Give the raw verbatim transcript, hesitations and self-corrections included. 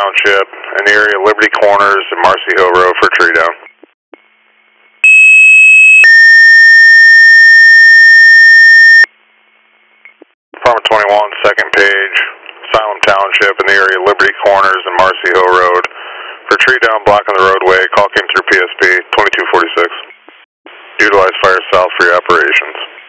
Township in the area of Liberty Corners and Marcy Hill Road for tree down. Department twenty-one, second page, Salem Township in the area of Liberty Corners and Marcy Hill Road for tree down blocking the roadway. Call came through P S P twenty-two forty-six. Utilize Fire South for your operations.